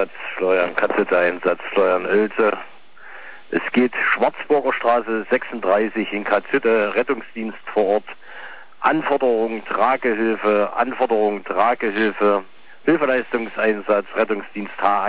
Einsatz, Florian Katzete Einsatz, Florian Oelze. Es geht Schwarzburger Straße 36 in Katzete, Rettungsdienst vor Ort. Anforderung Tragehilfe, Hilfeleistungseinsatz, Rettungsdienst H1.